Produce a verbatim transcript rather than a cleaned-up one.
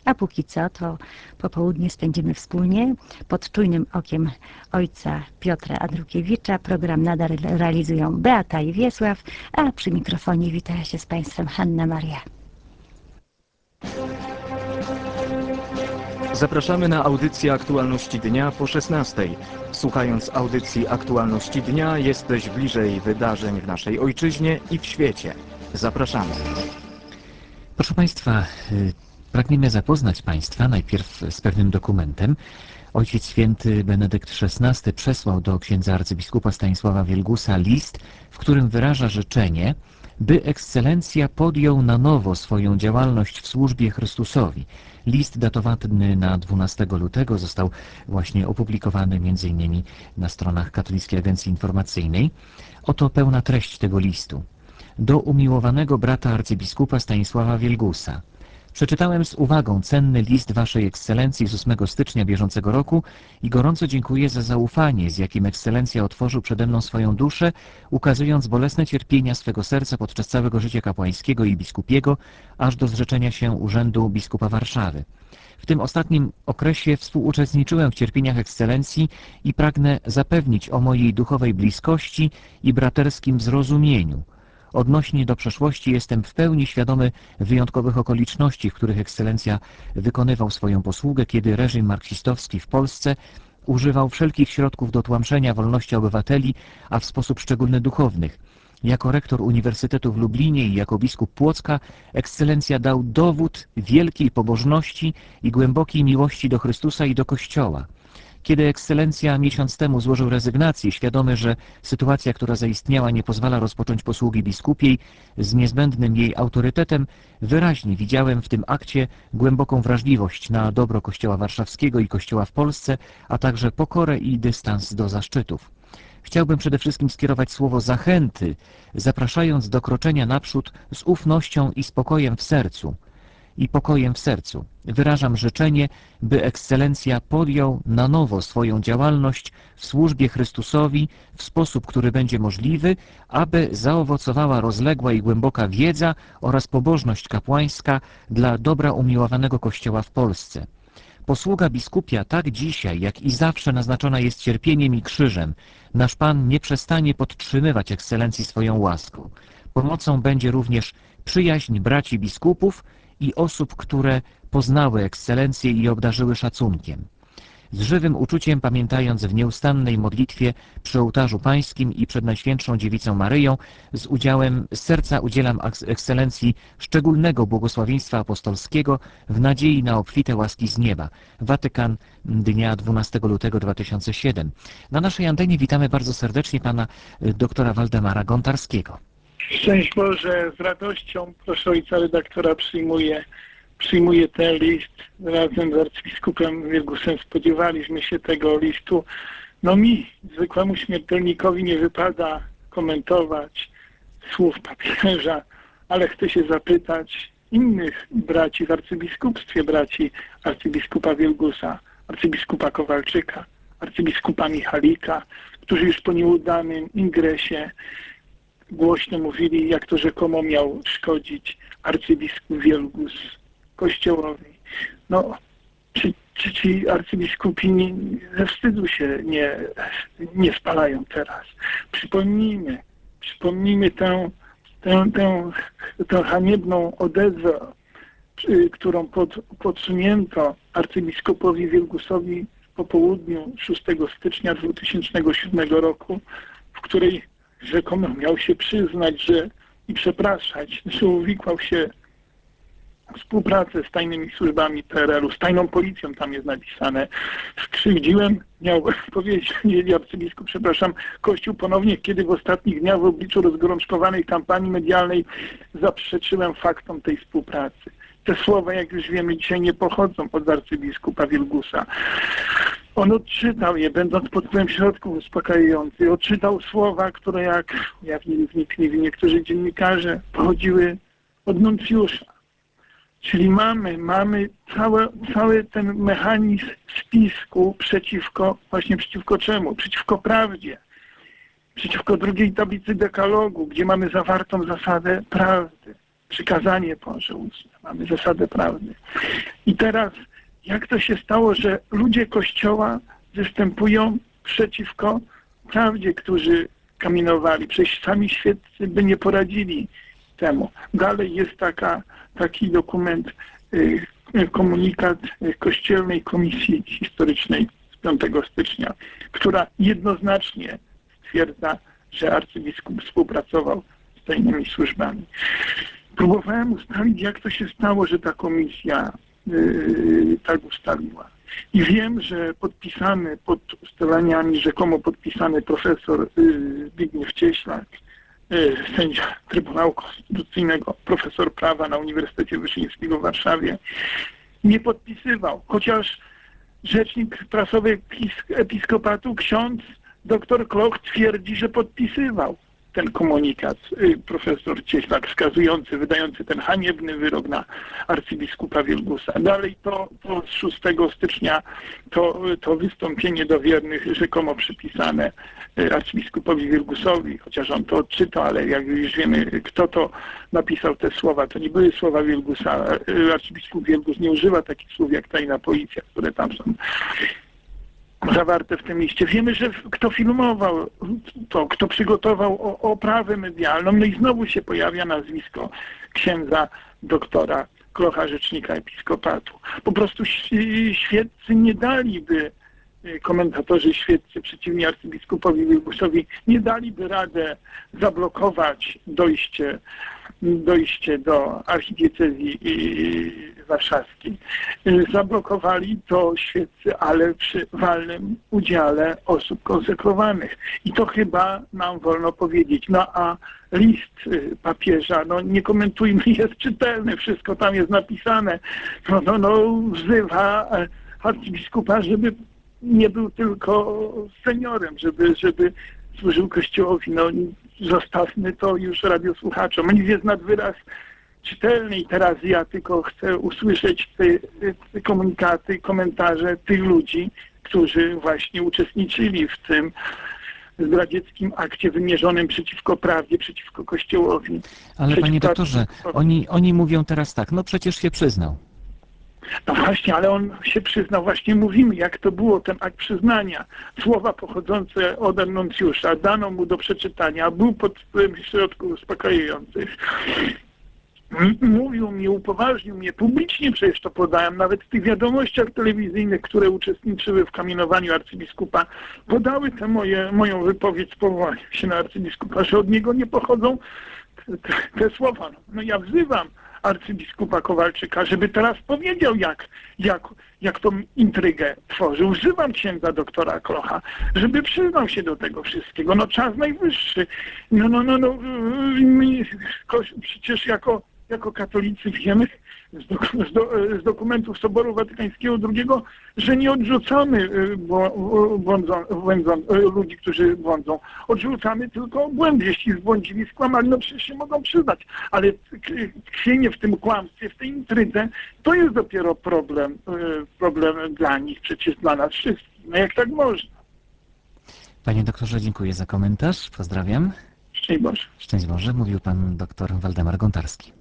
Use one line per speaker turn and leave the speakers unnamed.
A póki co to popołudnie spędzimy wspólnie pod czujnym okiem ojca Piotra Andrukiewicza. Program nadal realizują Beata i Wiesław, a przy mikrofonie wita się z Państwem Hanna Maria.
Zapraszamy na audycję Aktualności Dnia po szesnastej. Słuchając audycji Aktualności Dnia jesteś bliżej wydarzeń w naszej ojczyźnie i w świecie. Zapraszamy.
Proszę Państwa, pragniemy zapoznać Państwa najpierw z pewnym dokumentem. Ojciec Święty Benedykt szesnasty przesłał do księdza arcybiskupa Stanisława Wielgusa list, w którym wyraża życzenie, by ekscelencja podjął na nowo swoją działalność w służbie Chrystusowi. List datowany na dwunastego lutego został właśnie opublikowany między innymi na stronach Katolickiej Agencji Informacyjnej. Oto pełna treść tego listu. Do umiłowanego brata arcybiskupa Stanisława Wielgusa. Przeczytałem z uwagą cenny list Waszej Ekscelencji z ósmego stycznia bieżącego roku i gorąco dziękuję za zaufanie, z jakim Ekscelencja otworzył przede mną swoją duszę, ukazując bolesne cierpienia swego serca podczas całego życia kapłańskiego i biskupiego, aż do zrzeczenia się urzędu biskupa Warszawy. W tym ostatnim okresie współuczestniczyłem w cierpieniach Ekscelencji i pragnę zapewnić o mojej duchowej bliskości i braterskim zrozumieniu. Odnośnie do przeszłości jestem w pełni świadomy wyjątkowych okoliczności, w których Ekscelencja wykonywał swoją posługę, kiedy reżim marksistowski w Polsce używał wszelkich środków do tłamszenia wolności obywateli, a w sposób szczególny duchownych. Jako rektor Uniwersytetu w Lublinie i jako biskup Płocka Ekscelencja dał dowód wielkiej pobożności i głębokiej miłości do Chrystusa i do Kościoła. Kiedy Ekscelencja miesiąc temu złożył rezygnację, świadomy, że sytuacja, która zaistniała, nie pozwala rozpocząć posługi biskupiej z niezbędnym jej autorytetem, wyraźnie widziałem w tym akcie głęboką wrażliwość na dobro Kościoła Warszawskiego i Kościoła w Polsce, a także pokorę i dystans do zaszczytów. Chciałbym przede wszystkim skierować słowo zachęty, zapraszając do kroczenia naprzód z ufnością i spokojem w sercu. I pokojem w sercu. Wyrażam życzenie, by Ekscelencja podjął na nowo swoją działalność w służbie Chrystusowi w sposób, który będzie możliwy, aby zaowocowała rozległa i głęboka wiedza oraz pobożność kapłańska dla dobra umiłowanego Kościoła w Polsce. Posługa biskupia tak dzisiaj, jak i zawsze naznaczona jest cierpieniem i krzyżem. Nasz Pan nie przestanie podtrzymywać Ekscelencji swoją łaską. Pomocą będzie również przyjaźń braci biskupów i osób, które poznały Ekscelencję i obdarzyły szacunkiem. Z żywym uczuciem, pamiętając w nieustannej modlitwie przy ołtarzu pańskim i przed Najświętszą Dziewicą Maryją, z udziałem z serca udzielam Ekscelencji szczególnego błogosławieństwa apostolskiego w nadziei na obfite łaski z nieba. Watykan, dnia dwunastego lutego dwa tysiące siódmego. Na naszej antenie witamy bardzo serdecznie pana doktora Waldemara Gontarskiego.
Szczęść Boże, z radością proszę ojca redaktora przyjmuję, przyjmuję ten list razem z arcybiskupem Wielgusem. Spodziewaliśmy się tego listu. No mi, zwykłemu śmiertelnikowi, nie wypada komentować słów papieża, ale chcę się zapytać innych braci w arcybiskupstwie, braci arcybiskupa Wielgusa, arcybiskupa Kowalczyka, arcybiskupa Michalika, którzy już po nieudanym ingresie głośno mówili, jak to rzekomo miał szkodzić arcybiskup Wielgus Kościołowi. No, czy, czy ci arcybiskupi nie, ze wstydu się nie, nie spalają teraz? Przypomnijmy, przypomnijmy tę, tę, tę, tę haniebną odezwę, którą pod, podsunięto arcybiskupowi Wielgusowi po południu szóstego stycznia dwutysięcznego siódmego roku, w której rzekomo miał się przyznać, że i przepraszać, że uwikłał się w współpracę z tajnymi służbami P R L-u, z tajną policją, tam jest napisane. Skrzywdziłem, miał powiedzieć arcybiskup, przepraszam, Kościół ponownie, kiedy w ostatnich dniach w obliczu rozgorączkowanej kampanii medialnej zaprzeczyłem faktom tej współpracy. Te słowa, jak już wiemy, dzisiaj nie pochodzą od arcybiskupa Wielgusa. On odczytał je, będąc pod wpływem środków uspokajających. Odczytał słowa, które, jak ujawnili wnikliwi niektórzy dziennikarze, pochodziły od nuncjusza. Czyli mamy, mamy cały, cały ten mechanizm spisku przeciwko, właśnie przeciwko czemu? Przeciwko prawdzie. Przeciwko drugiej tablicy dekalogu, gdzie mamy zawartą zasadę prawdy. Przykazanie Boże ustne. Mamy zasadę prawdy. I teraz jak to się stało, że ludzie Kościoła występują przeciwko prawdzie, którzy kamienowali? Przecież sami świeccy by nie poradzili temu. Dalej jest taka, taki dokument, y, komunikat Kościelnej Komisji Historycznej z piątego stycznia, która jednoznacznie stwierdza, że arcybiskup współpracował z tajnymi służbami. Próbowałem ustalić, jak to się stało, że ta komisja yy, tak ustaliła. I wiem, że podpisany pod ustaleniami, rzekomo podpisany profesor yy, Zbigniew Cieślak, yy, sędzia Trybunału Konstytucyjnego, profesor prawa na Uniwersytecie Wyszyńskiego w Warszawie, nie podpisywał, chociaż rzecznik prasowy episkopatu, ksiądz dr Kloch twierdzi, że podpisywał ten komunikat, profesor Cieślak, wskazujący, wydający ten haniebny wyrok na arcybiskupa Wielgusa. Dalej to, to z szóstego stycznia to, to wystąpienie do wiernych rzekomo przypisane arcybiskupowi Wielgusowi, chociaż on to odczytał, ale jak już wiemy, kto to napisał te słowa, to nie były słowa Wielgusa. Arcybiskup Wielgus nie używa takich słów jak tajna policja, które tam są zawarte w tym liście. Wiemy, że kto filmował to, kto przygotował oprawę medialną, no i znowu się pojawia nazwisko księdza doktora Klocha, rzecznika episkopatu. Po prostu świeccy nie daliby, komentatorzy świeccy przeciwni arcybiskupowi Wielgusowi, nie daliby radę zablokować dojście, dojście do archidiecezji warszawskiej. Zablokowali to świeccy, ale przy walnym udziale osób konsekrowanych. I to chyba nam wolno powiedzieć. No a list papieża, no nie komentujmy, jest czytelny, wszystko tam jest napisane. No, no, no wzywa arcybiskupa, żeby nie był tylko seniorem, żeby, żeby służył Kościołowi. No zostawmy to już radiosłuchaczom. On jest nad wyraz czytelny i teraz ja tylko chcę usłyszeć te, te komunikaty, komentarze tych ludzi, którzy właśnie uczestniczyli w tym zdradzieckim akcie wymierzonym przeciwko prawdzie, przeciwko Kościołowi.
Ale panie doktorze, oni, oni mówią teraz tak, no przecież się przyznał.
No właśnie, ale on się przyznał, właśnie mówimy, jak to było, ten akt przyznania. Słowa pochodzące od nuncjusza dano mu do przeczytania, był pod wpływem środków uspokajających. Mówił mi, upoważnił mnie, publicznie przecież to podałem, nawet w tych wiadomościach telewizyjnych, które uczestniczyły w kamienowaniu arcybiskupa, podały tę moje, moją wypowiedź z powołaniem się na arcybiskupa, że od niego nie pochodzą te, te słowa. No ja wzywam arcybiskupa Kowalczyka, żeby teraz powiedział, jak, jak, jak tą intrygę tworzył. Wzywam księdza doktora Klocha, żeby przyznał się do tego wszystkiego. No czas najwyższy. No, no, no, no my, przecież jako, jako katolicy wiemy z, do, z, do, z dokumentów Soboru Watykańskiego drugiego, że nie odrzucamy błądzą, błądzą, ludzi, którzy błądzą. Odrzucamy tylko błędy. Jeśli zbłądzili, skłamali, no przecież się mogą przyznać. Ale tkwienie w tym kłamstwie, w tej intrydze, to jest dopiero problem, problem dla nich, przecież dla nas wszystkich. No jak tak można?
Panie doktorze, dziękuję za komentarz. Pozdrawiam.
Szczęść Boże.
Szczęść Boże. Mówił pan doktor Waldemar Gontarski.